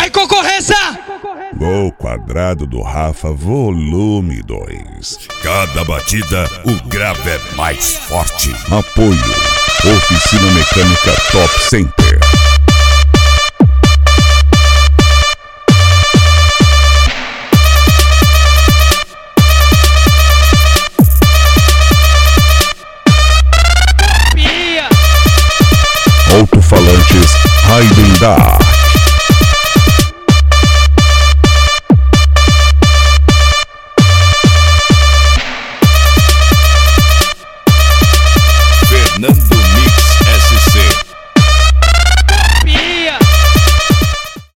Vai, concorrência! Gol quadrado do Rafa, volume 2. Cada batida, o grave é mais forte. Apoio Oficina Mecânica Top 100.